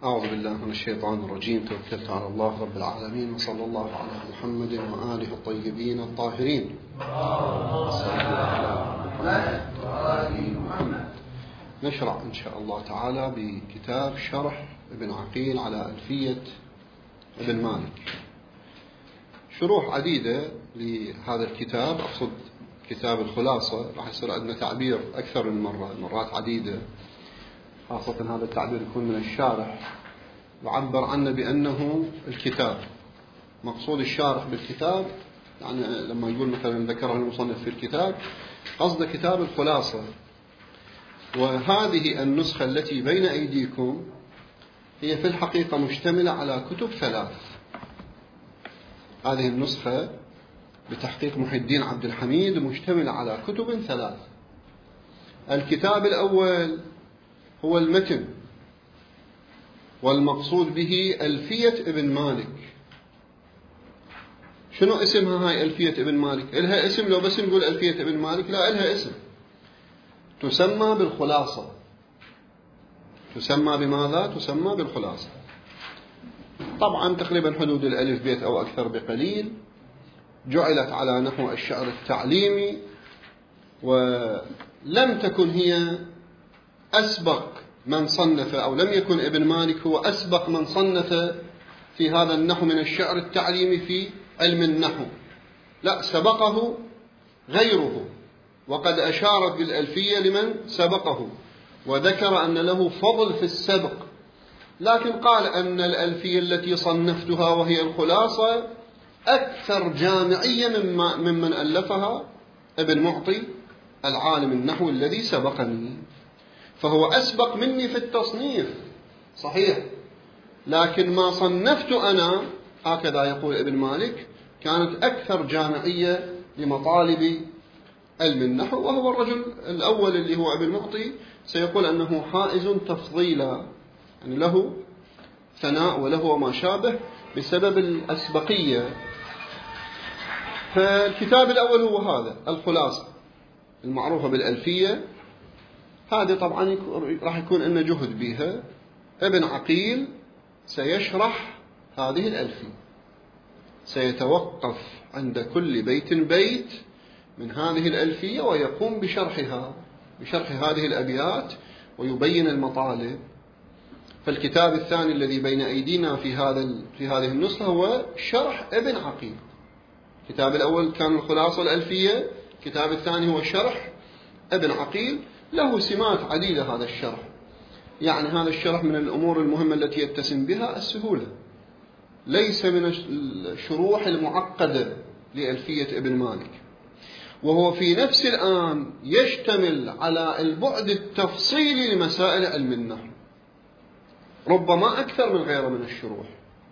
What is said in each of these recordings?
أعوذ بالله من الشيطان الرجيم. توكلت على الله رب العالمين، وصلى الله على محمد وآله الطيبين الطاهرين. نشرع إن شاء الله تعالى بكتاب شرح ابن عقيل على ألفية ابن مالك. شروح عديدة لهذا الكتاب، أقصد كتاب الخلاصة، راح يصير عندنا تعبير أكثر من مرات عديدة، خاصة هذا التعبير يكون من الشارح، يعبر عنه بأنه الكتاب. مقصود الشارح بالكتاب يعني لما يقول مثلا ذكره المصنف في الكتاب قصد كتاب الخلاصة. وهذه النسخة التي بين أيديكم هي في الحقيقة مشتملة على كتب ثلاث. هذه النسخة بتحقيق محي الدين عبد الحميد مشتملة على كتب ثلاث. الكتاب الأول هو المتن، والمقصود به ألفية ابن مالك. شنو اسمها هاي ألفية ابن مالك؟ إلها اسم؟ لو بس نقول ألفية ابن مالك لا، إلها اسم، تسمى بالخلاصة. تسمى بماذا؟ تسمى بالخلاصة. طبعا تقريبا حدود الألف بيت أو أكثر بقليل، جعلت على نحو الشعر التعليمي، ولم تكن هي أسبق من صنف، أو لم يكن ابن مالك هو أسبق من صنف في هذا النحو من الشعر التعليمي في علم النحو، لا، سبقه غيره، وقد أشارت بالألفية لمن سبقه وذكر أن له فضل في السبق. لكن قال أن الألفية التي صنفتها وهي الخلاصة أكثر جامعية ممن ألفها ابن معطي العالم النحو الذي سبقني، فهو أسبق مني في التصنيف صحيح، لكن ما صنفت أنا، هكذا يقول ابن مالك، كانت أكثر جامعية لمطالب علم النحو. وهو الرجل الأول اللي هو ابن معطي سيقول أنه حائز تفضيلا، يعني له ثناء وله ما شابه بسبب الأسبقية. فالكتاب الأول هو هذا الخلاصة المعروفة بالألفية. هذه طبعا راح يكون لنا جهد بها. ابن عقيل سيشرح هذه الألفية، سيتوقف عند كل بيت من هذه الألفية ويقوم بشرحها، بشرح هذه الأبيات ويبين المطالب. فالكتاب الثاني الذي بين أيدينا في هذه النسخة هو شرح ابن عقيل. الكتاب الأول كان الخلاصة الألفية، الكتاب الثاني هو شرح ابن عقيل. له سمات عديدة هذا الشرح، يعني هذا الشرح من الأمور المهمة التي يتسم بها السهولة، ليس من الشروح المعقدة لألفية ابن مالك، وهو في نفس الآن يشتمل على البعد التفصيلي لمسائل علم النحو، ربما أكثر من غيره من الشروح.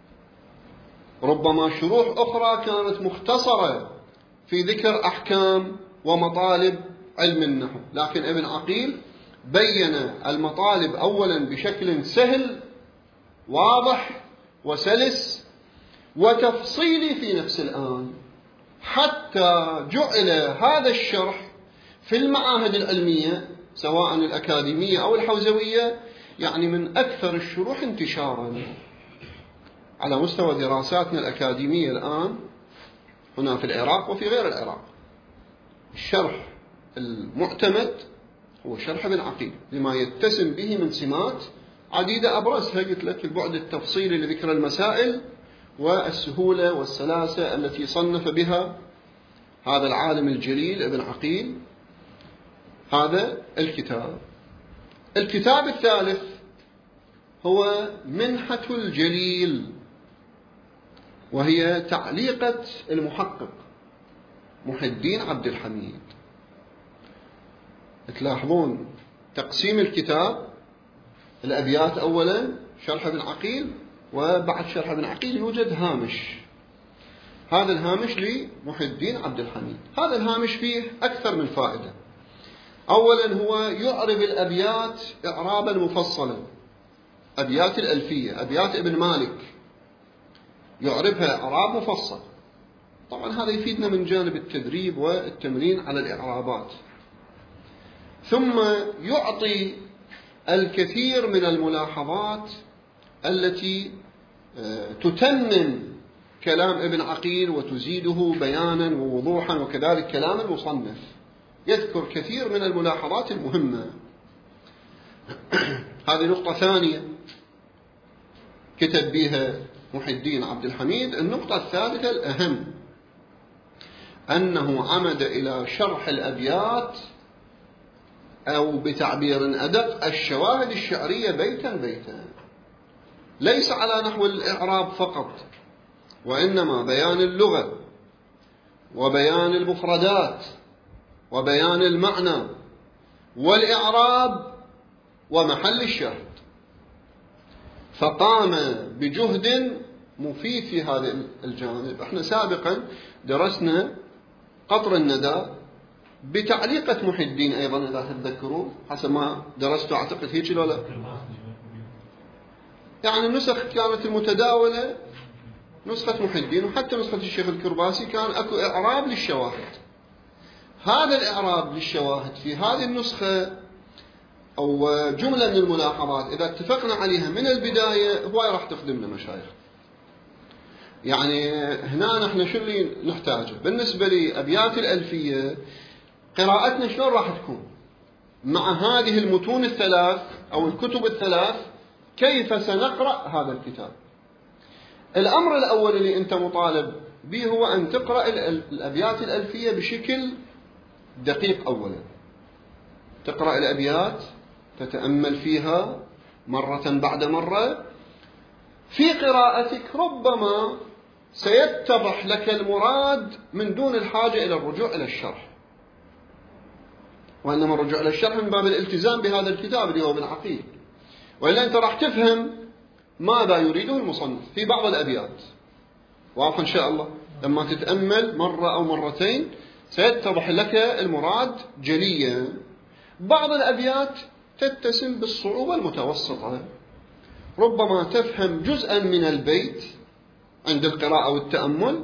ربما شروح أخرى كانت مختصرة في ذكر أحكام ومطالب علم النحو، لكن ابن عقيل بين المطالب أولا بشكل سهل واضح وسلس وتفصيلي في نفس الآن، حتى جعل هذا الشرح في المعاهد العلمية سواء الأكاديمية أو الحوزوية يعني من أكثر الشروح انتشارا على مستوى دراساتنا الأكاديمية الآن هنا في العراق وفي غير العراق. الشرح المعتمد هو شرح ابن عقيل لما يتسم به من سمات عديدة، أبرزها قلت لك البعد التفصيلي لذكر المسائل والسهولة والسلاسة التي صنف بها هذا العالم الجليل ابن عقيل هذا الكتاب. الكتاب الثالث هو منحة الجليل، وهي تعليقة المحقق محي الدين عبد الحميد. تلاحظون تقسيم الكتاب، الأبيات أولا شرح ابن عقيل، وبعد شرح ابن عقيل يوجد هامش. هذا الهامش لمحي الدين عبد الحميد. هذا الهامش فيه أكثر من فائدة. أولا هو يعرب الأبيات إعرابا مفصلا، أبيات الألفية، أبيات ابن مالك يعربها إعراب مفصل. طبعا هذا يفيدنا من جانب التدريب والتمرين على الإعرابات. ثم يعطي الكثير من الملاحظات التي تتمم كلام ابن عقيل وتزيده بيانا ووضوحا، وكذلك كلام المصنف يذكر كثير من الملاحظات المهمة. هذه نقطة ثانية كتب بها محي الدين عبد الحميد. النقطة الثالثة الأهم أنه عمد إلى شرح الأبيات، أو بتعبير أدق الشواهد الشعرية بيتا بيتا، ليس على نحو الإعراب فقط، وإنما بيان اللغة وبيان المفردات وبيان المعنى والإعراب ومحل الشاهد. فقام بجهد مفيد في هذا الجانب. احنا سابقا درسنا قطر الندى بتعليقة محي الدين أيضا إذا تتذكرون، حسب ما درسته أعتقد هيك ولا لا؟ يعني النسخ كانت المتداولة نسخة محي الدين، وحتى نسخة الشيخ الكرباسي كان أكو إعراب للشواهد. هذا الإعراب للشواهد في هذه النسخة أو جملة من الملاحظات إذا اتفقنا عليها من البداية هو راح تخدمنا مشايخ. يعني هنا نحن شو اللي نحتاجه بالنسبة لأبيات الألفية؟ قراءتنا شلون راح تكون مع هذه المتون الثلاث أو الكتب الثلاث؟ كيف سنقرأ هذا الكتاب؟ الأمر الأول اللي أنت مطالب به هو أن تقرأ الأبيات الألفية بشكل دقيق. أولا تقرأ الأبيات، تتأمل فيها مرة بعد مرة. في قراءتك ربما سيتضح لك المراد من دون الحاجة إلى الرجوع إلى الشرح، وإنما الرجوع إلى الشرح من باب الالتزام بهذا الكتاب اللي هو ابن عقيل، وإلا أنت راح تفهم ماذا يريده المصنف في بعض الأبيات. واضح إن شاء الله؟ لما تتأمل مرة أو مرتين سيتضح لك المراد جليا. بعض الأبيات تتسم بالصعوبة المتوسطة، ربما تفهم جزءا من البيت عند القراءة والتأمل،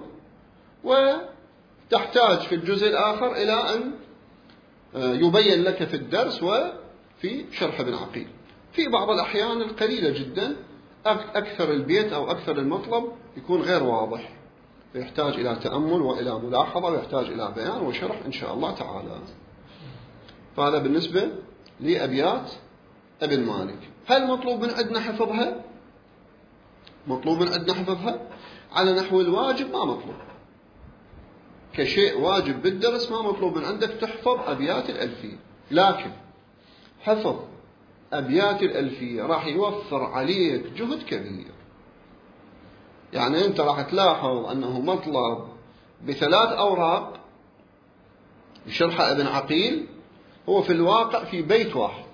وتحتاج في الجزء الآخر إلى أن يبين لك في الدرس وفي شرح ابن عقيل. في بعض الأحيان القليلة جدا أكثر البيت أو أكثر المطلب يكون غير واضح، فيحتاج إلى تأمل وإلى ملاحظة ويحتاج إلى بيان وشرح إن شاء الله تعالى. فهذا بالنسبة لأبيات ابن مالك. هل مطلوب من عندنا حفظها؟ مطلوب من عندنا حفظها على نحو الواجب؟ ما مطلوب كشيء واجب بالدرس، ما مطلوب من عندك تحفظ أبيات الألفية، لكن حفظ أبيات الألفية راح يوفر عليك جهد كبير. يعني أنت راح تلاحظ أنه مطلب بثلاث أوراق شرح ابن عقيل هو في الواقع في بيت واحد،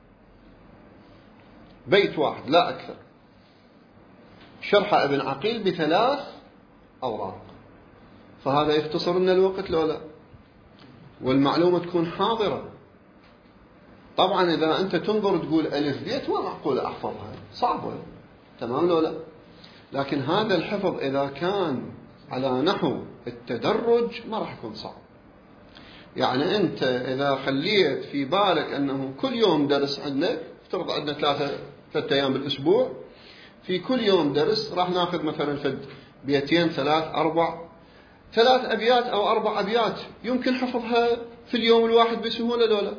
بيت واحد لا أكثر. شرح ابن عقيل بثلاث أوراق، فهذا يختصر لنا الوقت لو لا، والمعلومة تكون حاضرة. طبعا إذا أنت تنظر تقول ألف بيت ما معقول أحفظها، صعبة، تمام لو لا؟ لكن هذا الحفظ إذا كان على نحو التدرج ما راح يكون صعب. يعني أنت إذا خليت في بالك أنه كل يوم درس عندك، افترض عندنا ثلاثة أيام بالأسبوع، في كل يوم درس راح ناخذ مثلا فد بيتين ثلاث أبيات أو 4 أبيات، يمكن حفظها في اليوم الواحد بسهولة لولا؟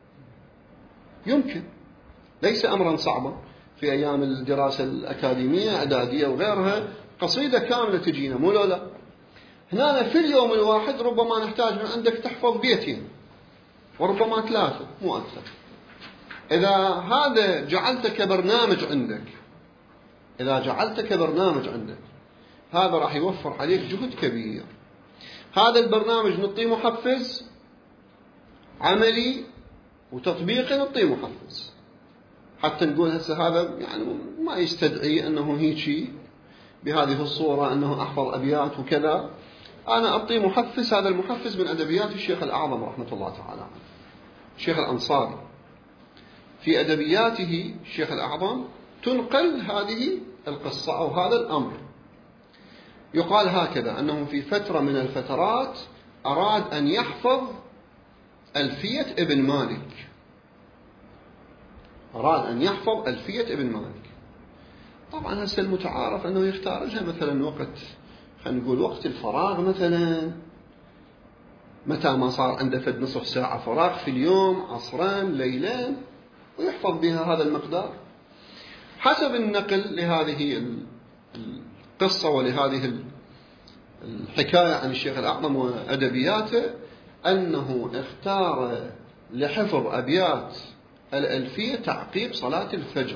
يمكن، ليس أمرا صعبا. في أيام الدراسة الأكاديمية إعدادية وغيرها قصيدة كاملة تجينا مو لولا؟ هنا في اليوم الواحد ربما نحتاج من عندك تحفظ بيتين وربما 3 مو أكثر. إذا هذا جعلته كبرنامج عندك، إذا جعلته كبرنامج عندك، هذا راح يوفر عليك جهد كبير. هذا البرنامج نعطيه محفز عملي وتطبيقي، نعطيه محفز حتى نقول هسه هذا يعني ما يستدعي أنه هيك بهذه الصورة أنه أحفظ أبيات وكذا. أنا أعطيه محفز، هذا المحفز من أدبيات الشيخ الأعظم رحمة الله تعالى عنه، الشيخ الأنصاري. في أدبياته الشيخ الأعظم تنقل هذه القصة أو هذا الأمر. يقال هكذا أنه في فترة من الفترات أراد أن يحفظ ألفية ابن مالك، أراد أن يحفظ ألفية ابن مالك، طبعا هسه المتعارف أنه يختار لها مثلا وقت، خلينا نقول وقت الفراغ مثلا، متى ما صار عنده فد نصف ساعة فراغ في اليوم، عصرين ليلين، ويحفظ بها هذا المقدار حسب النقل لهذه القصة ولهذه الحكاية عن الشيخ الأعظم وأدبياته، أنه اختار لحفظ أبيات الألفية تعقيب صلاة الفجر.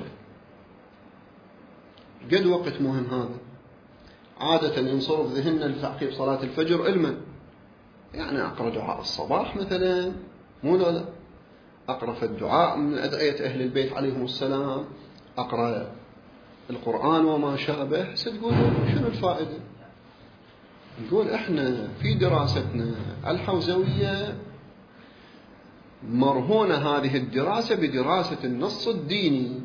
قد وقت مهم هذا، عادة ينصرف ذهننا لتعقيب صلاة الفجر علما، يعني أقرأ دعاء الصباح مثلا، مو لا أقرأ في الدعاء من أدعية أهل البيت عليهم السلام، أقرأ القرآن وما شابه. ستقول شنو الفائدة؟ نقول إحنا في دراستنا الحوزوية مرهونة هذه الدراسة بدراسة النص الديني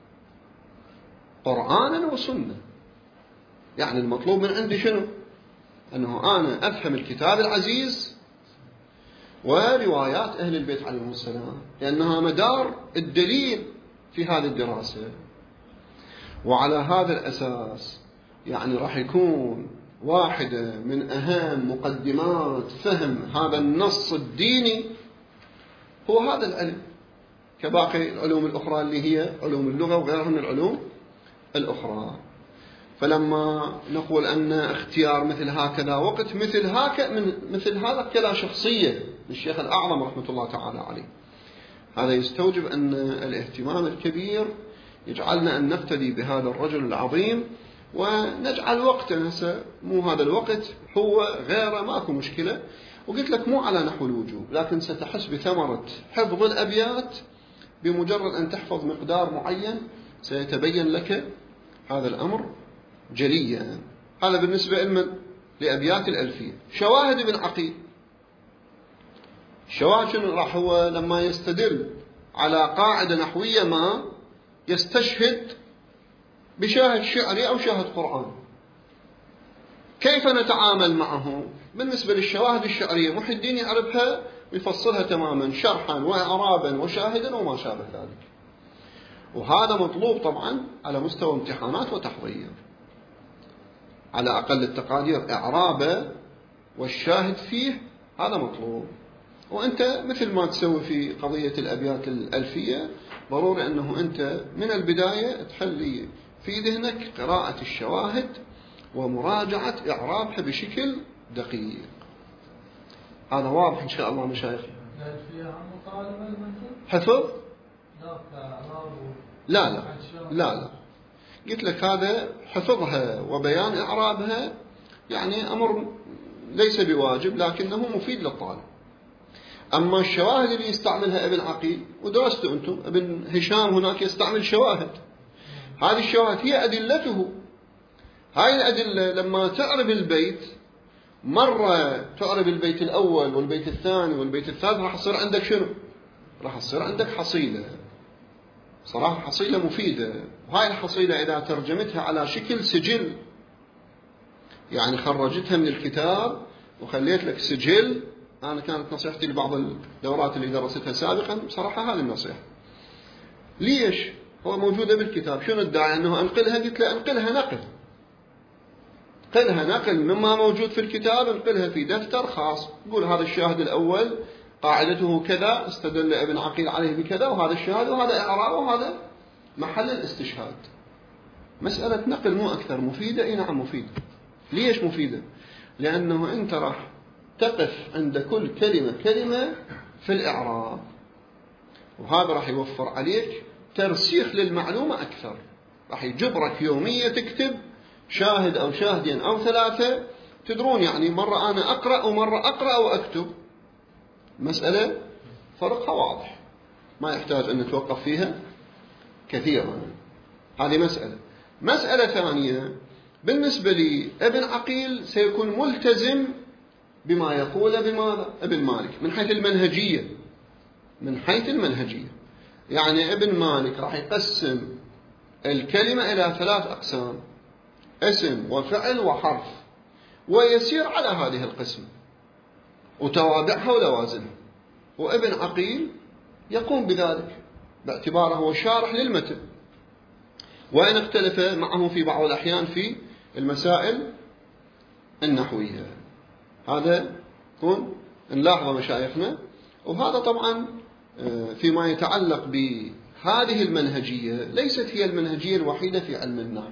قرآنا وسنة. يعني المطلوب من عندي شنو؟ أنه أنا أفهم الكتاب العزيز وروايات أهل البيت عليهم السلام، لأنها مدار الدليل في هذه الدراسة. وعلى هذا الأساس يعني راح يكون واحدة من أهم مقدمات فهم هذا النص الديني هو هذا العلم، كباقي العلوم الأخرى اللي هي علوم اللغة وغيرها من العلوم الأخرى. فلما نقول أن اختيار مثل هكذا وقت مثل هذا كلا شخصية للشيخ الأعظم رحمة الله تعالى عليه، هذا يستوجب أن الاهتمام الكبير يجعلنا أن نقتدي بهذا الرجل العظيم، ونجعل وقتنا مو هذا الوقت هو غيره، ماكو مشكلة. وقلت لك مو على نحو الوجوب، لكن ستحس بثمرة حفظ الأبيات بمجرد أن تحفظ مقدار معين، سيتبين لك هذا الأمر جليا. هذا بالنسبة لأبيات الألفية. شواهد ابن عقيل، الشواهد شنو؟ راح هو لما يستدل على قاعدة نحوية ما يستشهد بشاهد شعري أو شاهد قرآن. كيف نتعامل معه؟ بالنسبة للشواهد الشعرية محي الدين يعرفها ويفصلها تماما شرحا وإعرابا وشاهدا وما شابه ذلك، وهذا مطلوب طبعا على مستوى امتحانات وتحضير، على أقل التقادير إعرابه والشاهد فيه، هذا مطلوب. وأنت مثل ما تسوي في قضية الأبيات الألفية، ضروري أنه أنت من البداية تحلي في ذهنك قراءة الشواهد ومراجعة إعرابها بشكل دقيق. هذا واضح إن شاء الله مشايخ. حفظ؟ لا قلت لك هذا حفظها وبيان إعرابها يعني أمر ليس بواجب، لكنه مفيد للطالب. أما الشواهد اللي يستعملها ابن عقيل، ودرسته أنتم، ابن هشام هناك يستعمل شواهد، هذه الشواهد هي أدلته. هاي الأدلة لما تعرب البيت، مرة تعرب البيت الأول والبيت الثاني والبيت الثالث، راح يصير عندك شنو؟ راح يصير عندك حصيلة، صراحة حصيلة مفيدة. وهاي الحصيلة إذا ترجمتها على شكل سجل، يعني خرجتها من الكتاب وخليت لك سجل. أنا كانت نصيحتي لبعض الدورات اللي درستها سابقا بصراحة هذه النصيحة. ليش؟ هو موجودة بالكتاب، شنو الداعي أنه أنقلها؟ قلت له أنقلها نقل مما موجود في الكتاب، انقلها في دفتر خاص، قول هذا الشاهد الأول قاعدته كذا، استدل ابن عقيل عليه بكذا، وهذا الشاهد وهذا إعراب وهذا محل الاستشهاد. مسألة نقل مو أكثر. مفيدة؟ إيه نعم مفيدة. ليش مفيدة؟ لأنه أنت راح تقف عند كل كلمة في الإعراب، وهذا راح يوفر عليك ترسيخ للمعلومة أكثر. راح يجبرك يوميا تكتب شاهد أو شاهدين أو ثلاثة، تدرون يعني مرة أنا أقرأ ومرة أقرأ وأكتب، مسألة فرقها واضح، ما يحتاج أن نتوقف فيها كثيرا. هذه مسألة ثانية، بالنسبة لي ابن عقيل سيكون ملتزم بما يقول بماذا؟ ابن مالك من حيث المنهجية. يعني ابن مالك راح يقسم الكلمة إلى 3 أقسام: اسم وفعل وحرف، ويسير على هذه القسم وتوابعها ولوازمها. وابن عقيل يقوم بذلك باعتباره هو شارح للمتن. وإن اختلف معه في بعض الأحيان في المسائل النحوية. هذا يكون نلاحظه مشايخنا. وهذا طبعا فيما يتعلق بهذه المنهجية ليست هي المنهجية الوحيدة في علم النحو،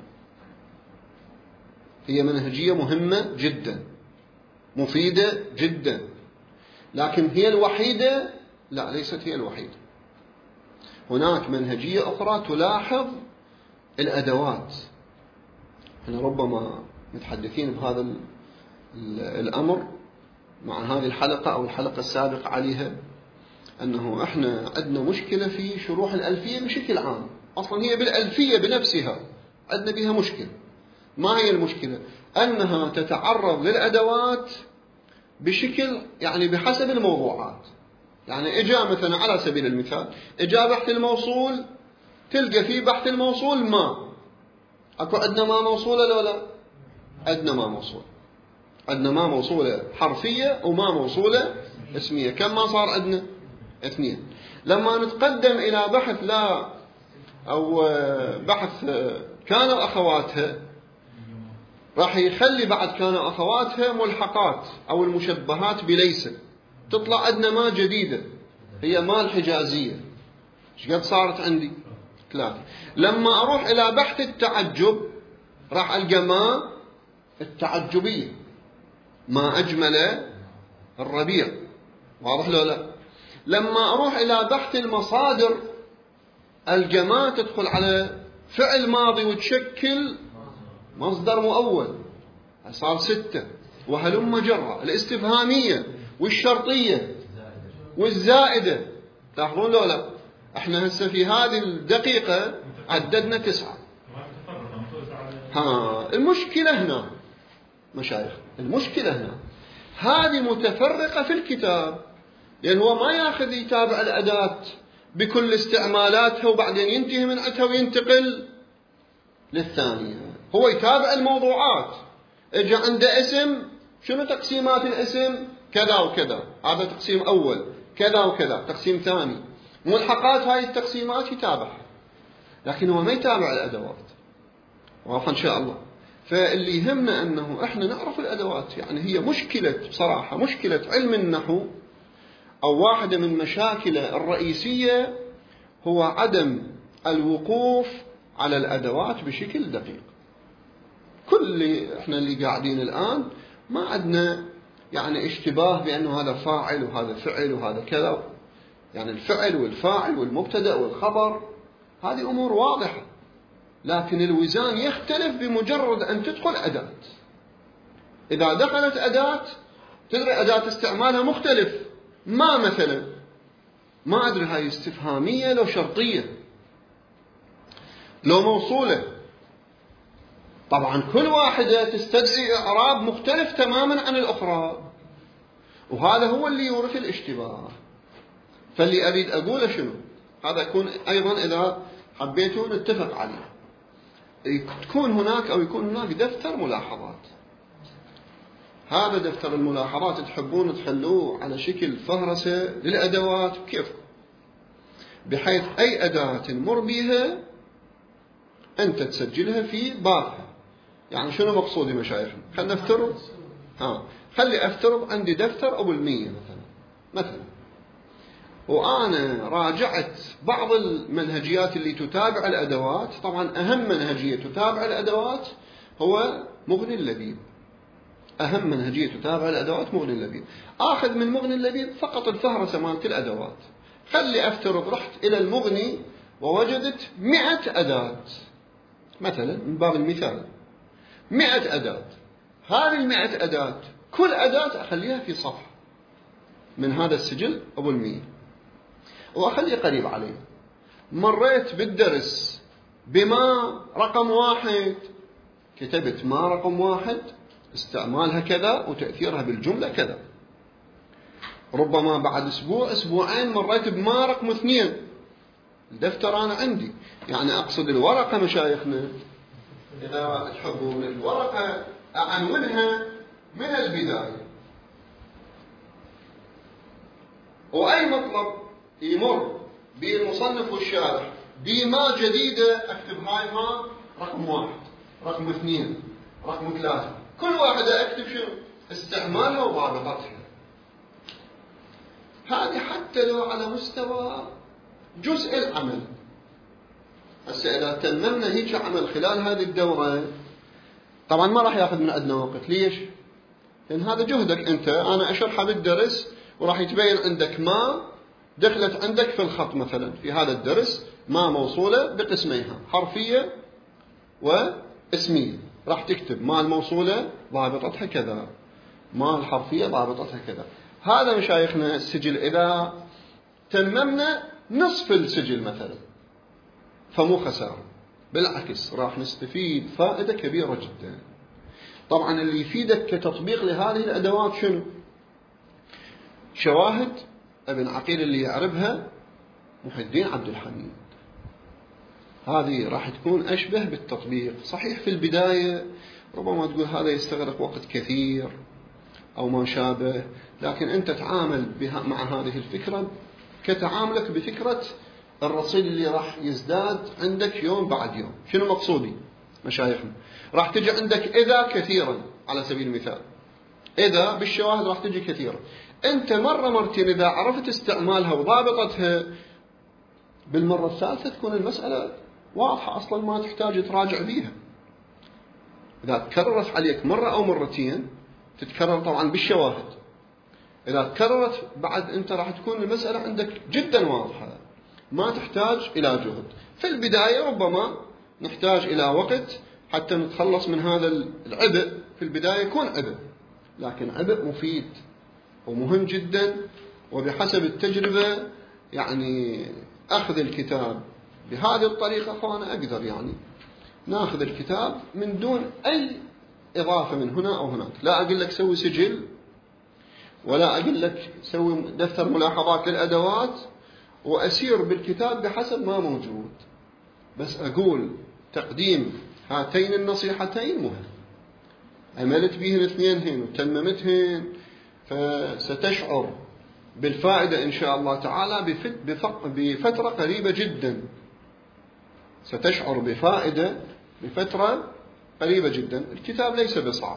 هي منهجية مهمة جدا مفيدة جدا، لكن هي الوحيدة؟ لا، ليست هي الوحيدة. هناك منهجية أخرى تلاحظ الأدوات. احنا ربما متحدثين بهذا الأمر مع هذه الحلقة أو الحلقة السابقة عليها، أنه احنا عندنا مشكلة في شروح الألفية بشكل عام. أصلا هي بالألفية بنفسها عندنا بها مشكلة. ما هي المشكلة؟ أنها تتعرض للأدوات بشكل يعني بحسب الموضوعات. يعني إجا مثلا على سبيل المثال إجا بحث الموصول، تلقى في بحث الموصول ما أكو عندنا ما موصولة لو لا؟ عندنا ما موصولة، عندنا ما موصولة حرفية وما موصولة اسمية. كم ما صار عندنا؟ 2. لما نتقدم إلى بحث لا أو بحث كانوا أخواتها، راح يخلي بعد كانوا أخواتها ملحقات أو المشبهات بليس، تطلع عندنا ما جديدة هي ما الحجازية. ايش قد صارت عندي؟ 3. لما أروح إلى بحث التعجب راح ألقى ما التعجبية، ما أجمل الربيع. واضح لو لا؟ لما أروح إلى بحث المصادر ألقى ما تدخل على فعل ماضي وتشكل مصدر مؤول، صار 6. وهلم جرة الاستفهامية والشرطية والزائدة. تلاحظون لو لا؟ احنا هسه في هذه الدقيقة عددنا 9. المشكلة هنا مشايخ، المشكلة هنا هذه متفرقة في الكتاب، لأن هو ما ياخذ يتابع الأداة بكل استعمالاتها وبعدين ينتهي من عندها وينتقل للثانية. هو يتابع الموضوعات. اجى عنده اسم، شنو تقسيمات الاسم؟ كذا وكذا، هذا تقسيم أول، كذا وكذا تقسيم ثاني، ملحقات هاي التقسيمات يتابعها، لكن هو ما يتابع الأدوات. واضح إن شاء الله؟ فاللي يهمنا أنه إحنا نعرف الأدوات. يعني هي مشكلة بصراحة، مشكلة علم النحو أو واحدة من مشاكله الرئيسية هو عدم الوقوف على الأدوات بشكل دقيق. كل إحنا اللي قاعدين الآن ما عندنا يعني اشتباه بأنه هذا فاعل وهذا فعل وهذا كذا. يعني الفعل والفاعل والمبتدأ والخبر هذه أمور واضحة، لكن الوزان يختلف بمجرد أن تدخل أداة. إذا دخلت أداة تدري أداة استعمالها مختلف. ما مثلا ما أدري هاي استفهامية لو شرطية لو موصولة، طبعا كل واحدة تستدعي إعراب مختلف تماما عن الأخرى، وهذا هو اللي يورث الاشتباه. فاللي أريد أقوله شنو؟ هذا يكون أيضا إذا حبيتوا نتفق عليه، تكون هناك أو يكون هناك دفتر ملاحظات. هذا دفتر الملاحظات تحبون تخلوه على شكل فهرسة للأدوات كيف، بحيث أي أداة تمر بها أنت تسجلها في بابها. يعني شنو مقصودي مشايخنا؟ خلنا نفترض خلي أفترض عندي دفتر أبو 100 مثلا، وأنا راجعت بعض المنهجيات اللي تتابع الأدوات. طبعا أهم منهجية تتابع الأدوات هو مغني اللبيب. أهم منهجية تتابع الأدوات مغني اللبيب. آخذ من مغني اللبيب فقط الفهرسة مالت الأدوات. خلي أفترض رحت إلى المغني ووجدت 100 أداة مثلا، من باب المثال 100 أداة. هذه 100 أداة كل أداة أخليها في صفحة من هذا السجل أبو 100 وأخليه قريب عليه. مريت بالدرس بما رقم 1، كتبت ما رقم 1 استعمالها كذا وتأثيرها بالجملة كذا. ربما بعد أسبوع أسبوعين مريت بما رقم 2، الدفتر أنا عندي. يعني أقصد الورقة مشايخنا، إذا تحبون الورقة أعنونها من البداية، وأي مطلب يمر بالمصنف والشارح بما جديدة أكتب هاي ما رقم 1، رقم 2، رقم 3، كل واحدة أكتب شنو استعمالها وضابطتها. هذه حتى لو على مستوى جزء العمل. هسه إذا تممنا هيك عمل خلال هذه الدورة، طبعا ما راح ياخذ من عندنا وقت. ليش؟ لأن هذا جهدك أنت. أنا أشرحها بالدرس وراح يتبين عندك ما دخلت عندك في الخط. مثلا في هذا الدرس ما موصولة بقسميها، حرفية واسمية. راح تكتب ما الموصولة ضابطتها كذا، ما الحرفية ضابطتها كذا. هذا مشايخنا السجل إذا تممنا نصف السجل مثلا فمو خسارة، بالعكس راح نستفيد فائدة كبيرة جدا. طبعا اللي يفيدك كتطبيق لهذه الأدوات شنو؟ شواهد ابن عقيل اللي يعرفها محي الدين عبد الحميد. هذه راح تكون أشبه بالتطبيق. صحيح في البداية ربما تقول هذا يستغرق وقت كثير أو ما شابه، لكن أنت تعامل مع هذه الفكرة كتعاملك بفكرة الرصيد اللي راح يزداد عندك يوم بعد يوم. شنو مقصودي مشايخنا؟ راح تجي عندك إذا كثيرا، على سبيل المثال إذا بالشواهد راح تجي كثيرا. أنت مرة مرتين إذا عرفت استعمالها وضابطتها، بالمرة الثالثة تكون المسألة واضحة أصلا، ما تحتاج تراجع بيها. إذا تكررت عليك مرة أو مرتين تتكرر طبعا بالشواهد. إذا تكررت بعد أنت راح تكون المسألة عندك جدا واضحة، ما تحتاج إلى جهد. في البداية ربما نحتاج إلى وقت حتى نتخلص من هذا العبء. في البداية يكون عبء، لكن عبء مفيد ومهم جدا. وبحسب التجربة يعني أخذ الكتاب بهذه الطريقة، فأنا أقدر يعني ناخذ الكتاب من دون أي إضافة من هنا أو هناك. لا أقول لك سوي سجل، ولا أقول لك سوي دفتر ملاحظات للأدوات وأسير بالكتاب بحسب ما موجود، بس أقول تقديم هاتين النصيحتين مهم. عملت بهن اثنينهن وتممتهن فستشعر بالفائدة إن شاء الله تعالى بفترة قريبة جدا. ستشعر بفائدة بفترة قريبة جدا. الكتاب ليس بصعب،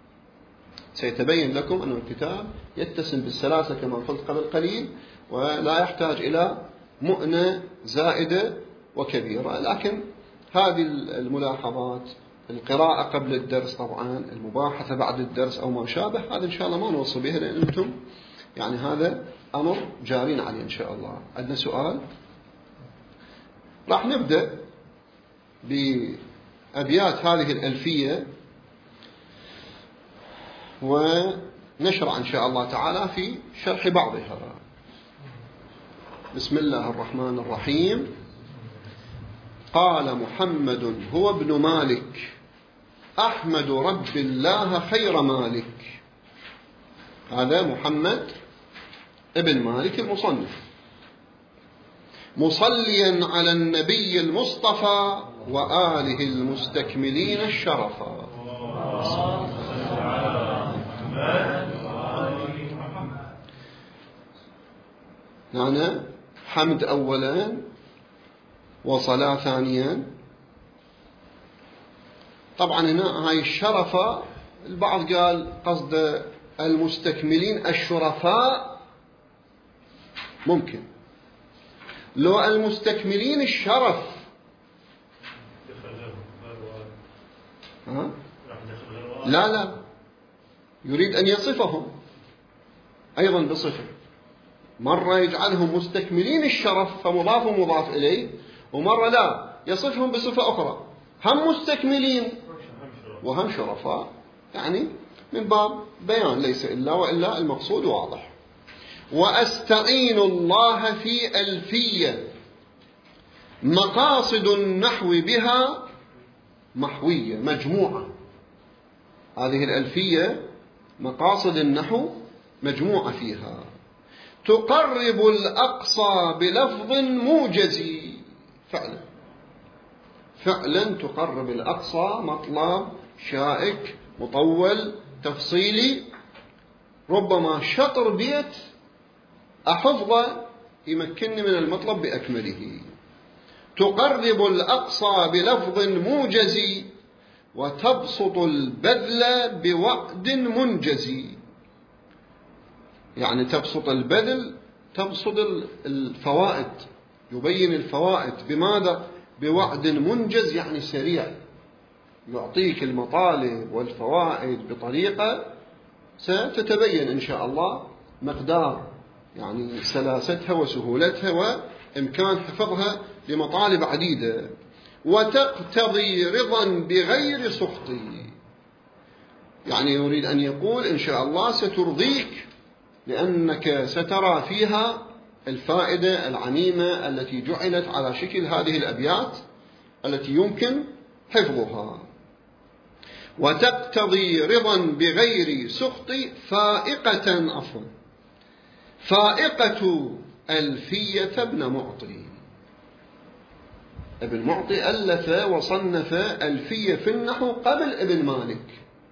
سيتبين لكم أن الكتاب يتسم بالسلاسة كما قلت قبل قليل، ولا يحتاج إلى مؤنة زائدة وكبيرة. لكن هذه الملاحظات، القراءة قبل الدرس طبعا، المباحثة بعد الدرس أو ما شابه، هذا إن شاء الله ما نوصل بها، لأن أنتم يعني هذا أمر جارين عليه إن شاء الله. عندنا سؤال؟ راح نبدأ بأبيات هذه الألفية ونشرع إن شاء الله تعالى في شرح بعضها. بسم الله الرحمن الرحيم. قال محمد هو ابن مالك، أحمد رب الله خير مالك. هذا محمد ابن مالك المصنف، مصليا على النبي المصطفى وآله المستكملين الشرفا. يعني حمد أولا وصلاة ثانيا. طبعا هنا هاي الشرفة، البعض قال قصد المستكملين الشرفاء، ممكن. لو المستكملين الشرف لا يريد أن يصفهم أيضا بصفة. مرة يجعلهم مستكملين الشرف فمضاف ومضاف إليه، ومرة لا يصفهم بصفة أخرى، هم مستكملين وهم شرفاء، يعني من باب بيان ليس إلا وإلا المقصود واضح. وأستعين الله في ألفية مقاصد النحو بها محوية مجموعة. هذه الألفية مقاصد النحو مجموعة فيها، تقرب الأقصى بلفظ موجز. فعلا تقرب الأقصى، مطلب شائك مطول تفصيلي، ربما شطر بيت أحفظه يمكنني من المطلب بأكمله. تقرب الأقصى بلفظ موجز، وتبسط البذل بوعد منجز. يعني تبسط البذل، تبسط الفوائد، يبين الفوائد بماذا؟ بوعد منجز، يعني سريع، يعطيك المطالب والفوائد بطريقة ستتبين إن شاء الله مقدار يعني سلاستها وسهولتها وإمكان حفظها لمطالب عديدة. وتقتضي رضا بغير سخط، يعني يريد أن يقول إن شاء الله سترضيك، لأنك سترى فيها الفائدة العميمة التي جعلت على شكل هذه الأبيات التي يمكن حفظها. وتقتضي رضا بغير سخط فائقة، فائقة ألفية ابن معطي. ابن معطي ألف وصنف ألفية في النحو قبل ابن مالك،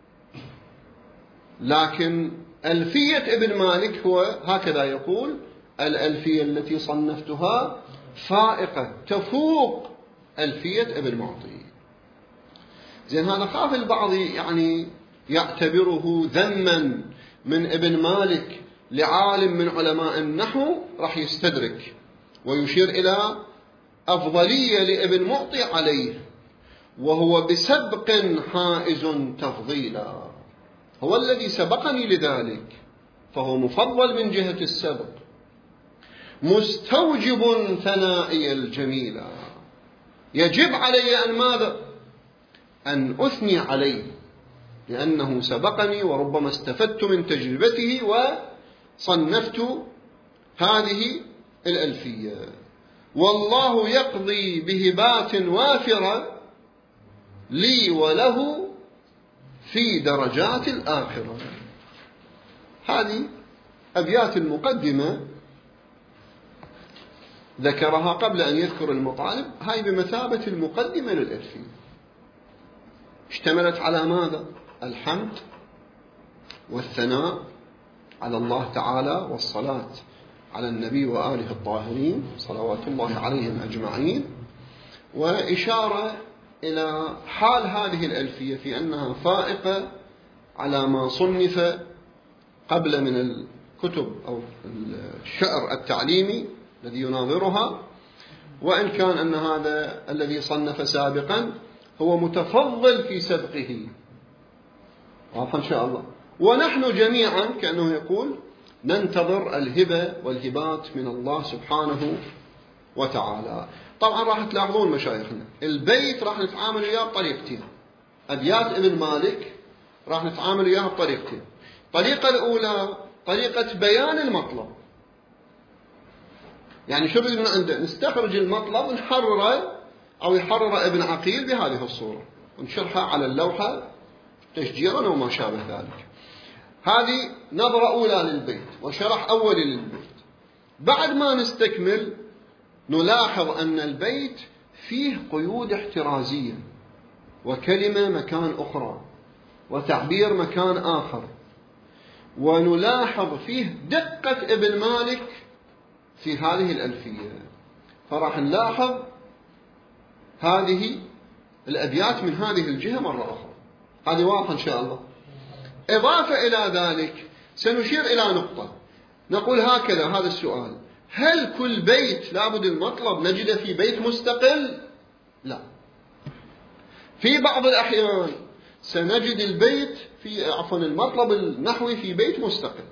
لكن ألفية ابن مالك هو هكذا يقول: الألفية التي صنفتها فائقة تفوق ألفية ابن معطي. زين، هذا خاف البعض يعني يعتبره ذما من ابن مالك لعالم من علماء النحو، راح يستدرك ويشير إلى أفضلية لابن معطي عليه، وهو بسبق حائز تفضيلا، هو الذي سبقني لذلك، فهو مفضل من جهة السبق، مستوجب ثنائي الجميلة، يجب علي أن ماذا؟ أن أثني عليه، لأنه سبقني وربما استفدت من تجربته وصنفت هذه الألفية. والله يقضي بهبات وافرة لي وله في درجات الآخرة. هذه أبيات المقدمة ذكرها قبل أن يذكر المطالب، هاي بمثابة المقدمة للألفية. اشتملت على ماذا؟ الحمد والثناء على الله تعالى، والصلاة على النبي وآله الطاهرين صلوات الله عليهم أجمعين، وإشارة إلى حال هذه الألفية في أنها فائقة على ما صنف قبل من الكتب أو الشعر التعليمي الذي يناظرها، وإن كان أن هذا الذي صنف سابقا هو متفضل في سبقه، واضح إن شاء الله. ونحن جميعا كأنه يقول ننتظر الهبة والهبات من الله سبحانه وتعالى. طبعا راح تلاحظون مشايخنا البيت راح نتعامل وياه بطريقتين، أبيات ابن مالك راح نتعامل وياها بطريقتين. الطريقة الأولى طريقة بيان المطلب، يعني شو بدنا عنده؟ نستخرج المطلب ونحرره، أو يحرر ابن عقيل بهذه الصورة ونشرحها على اللوحة تشجيرا وما شابه ذلك. هذه نظرة أولى للبيت وشرح أولي للبيت. بعد ما نستكمل نلاحظ أن البيت فيه قيود احترازية، وكلمة مكان أخرى، وتعبير مكان آخر، ونلاحظ فيه دقة ابن مالك في هذه الألفية، فراح نلاحظ هذه الأبيات من هذه الجهة مرة أخرى. هذه واضحة إن شاء الله. إضافة إلى ذلك سنشير إلى نقطة، نقول هكذا: هذا السؤال: هل كل بيت لابد المطلب نجده في بيت مستقل؟ لا، في بعض الأحيان سنجد البيت المطلب النحوي في بيت مستقل،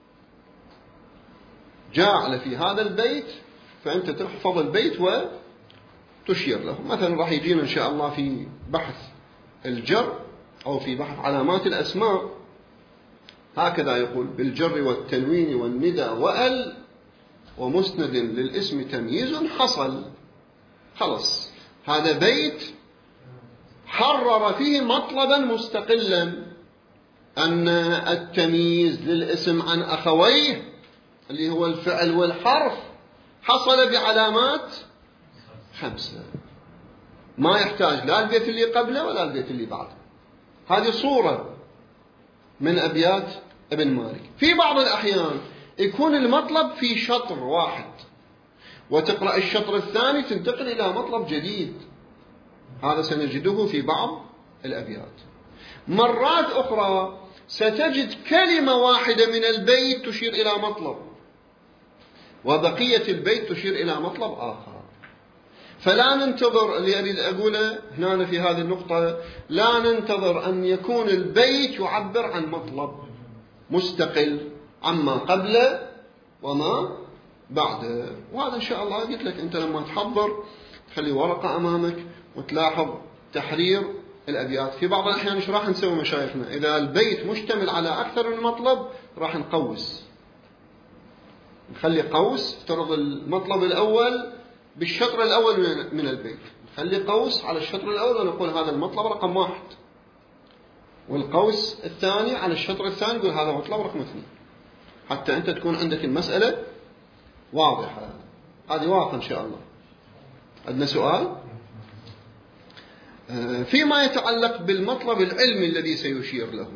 جاء في هذا البيت فأنت تحفظ البيت وتشير له. مثلا راح يجينا إن شاء الله في بحث الجر أو في بحث علامات الأسماء، هكذا يقول: بالجر والتنوين والندى وأل ومسند للاسم تمييز حصل. خلص، هذا بيت حرر فيه مطلبا مستقلا، أن التمييز للاسم عن أخويه اللي هو الفعل والحرف حصل بعلامات 5، ما يحتاج لا البيت اللي قبله ولا البيت اللي بعده. هذه صورة من أبيات ابن مالك. في بعض الأحيان يكون المطلب في شطر واحد، وتقرأ الشطر الثاني تنتقل إلى مطلب جديد. هذا سنجده في بعض الأبيات. مرات أخرى ستجد كلمة واحدة من البيت تشير إلى مطلب، وبقية البيت تشير إلى مطلب آخر. فلا ننتظر، اللي أريد أقوله هنا في هذه النقطة، لا ننتظر أن يكون البيت يعبر عن مطلب مستقل عما قبله وما بعده. وهذا إن شاء الله قلت لك أنت لما تحضر تخلي ورقة أمامك وتلاحظ تحرير الأبيات. في بعض الأحيان إيش راح نسوي مشايخنا؟ إذا البيت مشتمل على أكثر من مطلب راح نقوس، نخلي قوس، افترض المطلب الأول بالشطر الأول من البيت، نخلي قوس على الشطر الأول ونقول هذا المطلب رقم 1، والقوس الثاني على الشطر الثاني نقول هذا مطلب رقم 2، حتى أنت تكون عندك المسألة واضحة. هذه واضحة إن شاء الله. عندنا سؤال فيما يتعلق بالمطلب العلمي الذي سيشير له.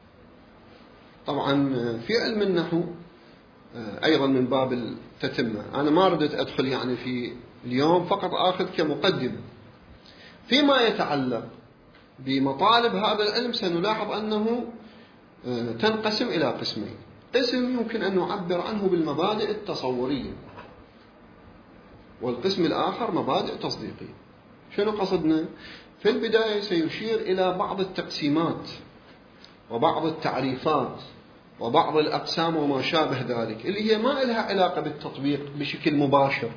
طبعا في علم النحو أيضا من باب التتمة، أنا ما ردت أدخل يعني في اليوم، فقط أخذ كمقدمة. فيما يتعلق بمطالب هذا العلم سنلاحظ أنه تنقسم إلى قسمين. قسم يمكن أن نعبر عنه بالمبادئ التصورية، والقسم الآخر مبادئ تصديقية. شنو قصدنا؟ في البداية سيشير إلى بعض التقسيمات وبعض التعريفات وبعض الأقسام وما شابه ذلك، اللي هي ما لها علاقة بالتطبيق بشكل مباشر.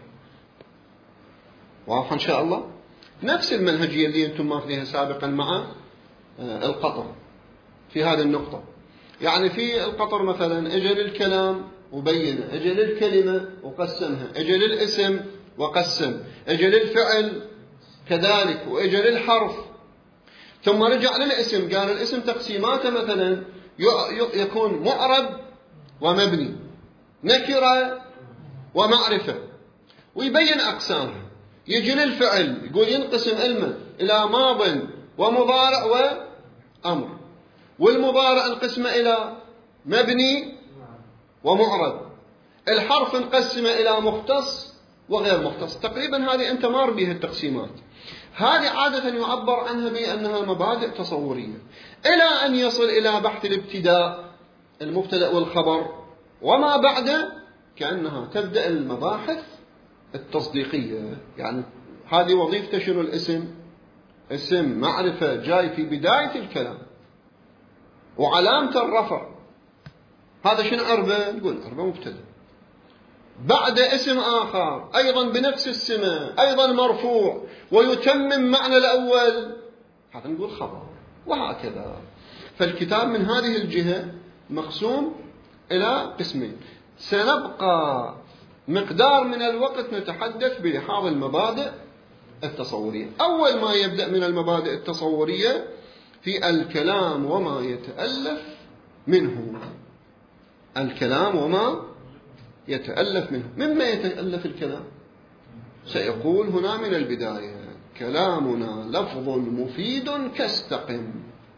واضح إن شاء الله؟ نفس المنهجية اللي أنتم ماخذينها سابقا مع القطر في هذه النقطة. يعني في القطر مثلا أجل الكلام وبينه، أجل الكلمة وقسمها، أجل الاسم وقسم، أجل الفعل كذلك، وأجل الحرف. ثم رجع للاسم، قال الاسم تقسيماته مثلا يكون معرب ومبني، نكرة ومعرفة، ويبين أقسامها. يجي للفعل يقول ينقسم إلى ماض ومضارع وأمر، والمضارع انقسمه إلى مبني ومعرب، الحرف انقسمه إلى مختص وغير مختص. تقريبا هذه أنت مار بها التقسيمات. هذه عادة يعبر عنها بأنها مبادئ تصورية، إلى أن يصل إلى بحث الابتداء، المبتدأ والخبر وما بعده، كأنها تبدأ المباحث التصديقية. يعني هذه وظيفة شنو؟ الاسم، اسم معرفة جاي في بداية الكلام، وعلامة الرفع هذا شنو؟ عربة، نقول عربة مبتدأ. بعد اسم آخر أيضا بنفس السمة، أيضا مرفوع ويتمم معنى الأول، هذا نقول خبر، وهكذا. فالكتاب من هذه الجهة مقسوم إلى قسمين. سنبقى مقدار من الوقت نتحدث بلحاظ المبادئ التصورية. أول ما يبدأ من المبادئ التصورية في الكلام وما يتألف منه. الكلام وما يتألف منه. مما يتألف الكلام؟ سيقول هنا من البداية: كلامنا لفظ مفيد كاستقم.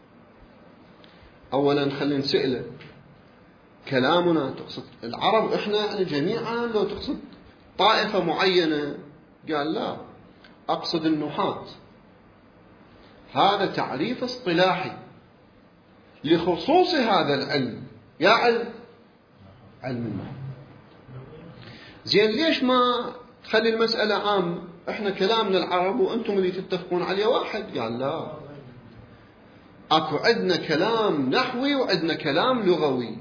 أولا خلينا نسأله، كلامنا تقصد العرب إحنا يعني جميعا لو تقصد طائفة معينة؟ قال لا، أقصد النحاة. هذا تعريف اصطلاحي لخصوص هذا العلم. يا علم النحو. زين، ليش ما تخلي المسألة عامة؟ إحنا كلامنا العرب وأنتم اللي تتفقون عليه واحد. قال لا، أكو عندنا كلام نحوي وعندنا كلام لغوي.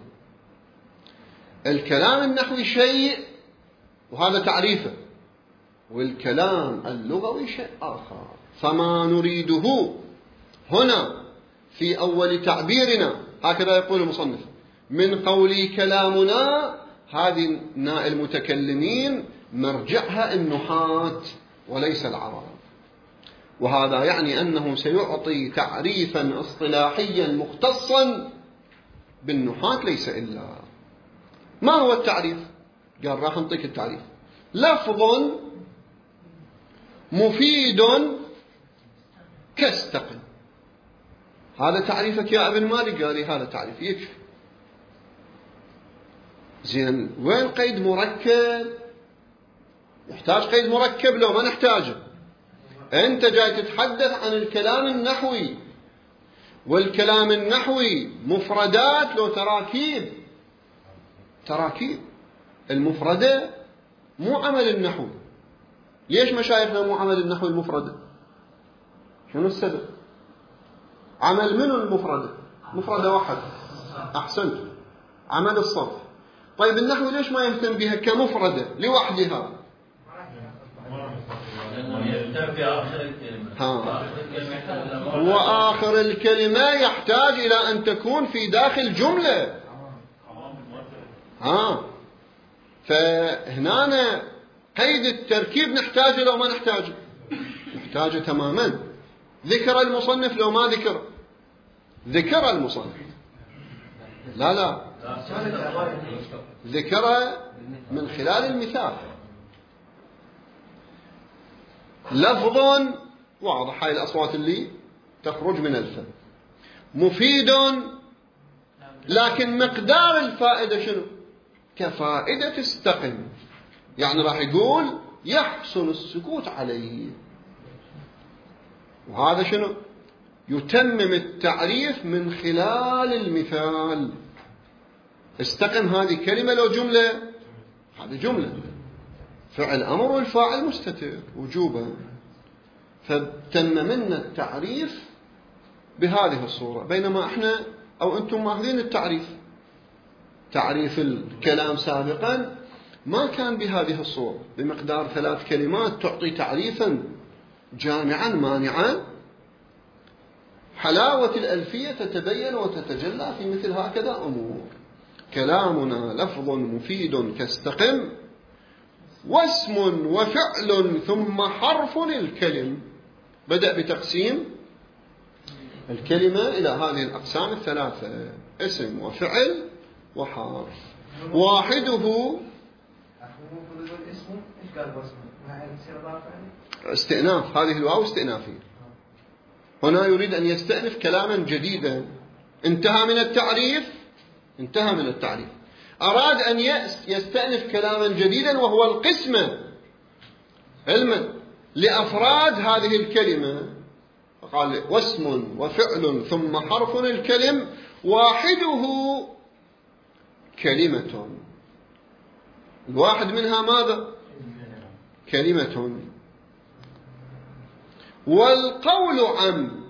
الكلام النحوي شيء وهذا تعريفه، والكلام اللغوي شيء آخر. فما نريده هنا في أول تعبيرنا، هكذا يقول المصنف، من قولي كلامنا، هذه المتكلمين مرجعها النحاة وليس العرب. وهذا يعني أنه سيعطي تعريفا اصطلاحيا مختصا بالنحاة ليس إلا. ما هو التعريف؟ قال راح نعطيك التعريف: لفظ مفيد كاستقم. هذا تعريفك يا ابن مالك؟ قال لي هذا تعريف يكفي. زين، وين قيد مركب؟ يحتاج قيد مركب لو ما نحتاجه. أنت جاي تتحدث عن الكلام النحوي، والكلام النحوي مفردات لو تراكيب. تراكيب المفردة مو عمل النحو. ليش مشايخنا مو عمل النحو المفردة؟ شنو السبب؟ عمل منو المفردة؟ مفردة واحدة. أحسنت، عمل الصرف. طيب النحو ليش ما يهتم بها كمفردة لوحدها؟ وآخر الكلمة يحتاج إلى أن تكون في داخل جملة. فهنا قيد التركيب نحتاجه لو ما نحتاجه؟ نحتاجه تماما. ذكر المصنف لو ما ذكر؟ ذكر المصنف، لا ذكر من خلال المثال. لفظ واضح، هاي الأصوات اللي تخرج من الفم. مفيد، لكن مقدار الفائدة شنو؟ كفائدة استقم، يعني راح يقول يحسن السكوت عليه. وهذا شنو؟ يتمم التعريف من خلال المثال. استقم هذه كلمة لو جملة؟ هذه جملة، فعل أمر والفاعل مستتر وجوبا. فتممنا التعريف بهذه الصورة، بينما احنا أو أنتم ماخذين التعريف. تعريف الكلام سابقا ما كان بهذه الصورة، بمقدار 3 كلمات تعطي تعريفا جامعا مانعا. حلاوة الألفية تتبين وتتجلى في مثل هكذا أمور. كلامنا لفظ مفيد كاستقم، واسم وفعل ثم حرف الكلم. بدأ بتقسيم الكلمة إلى هذه الأقسام الثلاثة: اسم وفعل وحرف. واحده استئناف، هذه الواو استئنافية. هنا يريد أن يستأنف كلاما جديدا، انتهى من التعريف، أراد أن يستأنف كلاما جديدا، وهو القسمة علما لأفراد هذه الكلمة. فقال واسم وفعل ثم حرف الكلم، واحده كلمة. الواحد منها ماذا؟ كلمة. والقول عم،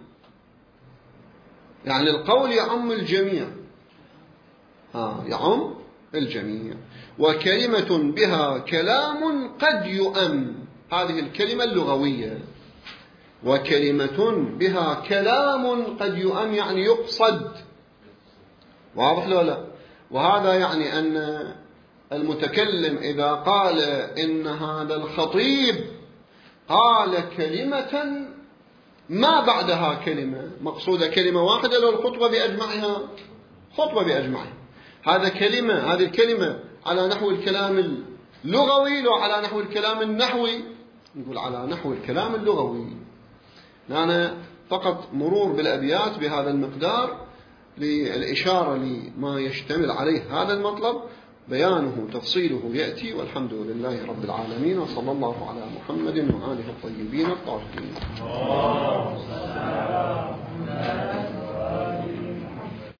يعني القول يعم الجميع، يعم الجميع. وكلمة بها كلام قد يؤم، هذه الكلمة اللغوية. وكلمة بها كلام قد يؤم يعني يقصد. واضح لو لا؟ وهذا يعني أن المتكلم إذا قال إن هذا الخطيب قال كلمة ما بعدها كلمة، مقصودة كلمة واحدة لو الخطبة بأجمعها، خطبة بأجمعها. هذه الكلمة على نحو الكلام اللغوي لو على نحو الكلام النحوي؟ نقول على نحو الكلام اللغوي. أنا فقط مرور بالأبيات بهذا المقدار للإشارة لما يشتمل عليه هذا المطلب. بيانه تفصيله يأتي، والحمد لله رب العالمين، وصلى الله على محمد وآله الطيبين الطاهرين.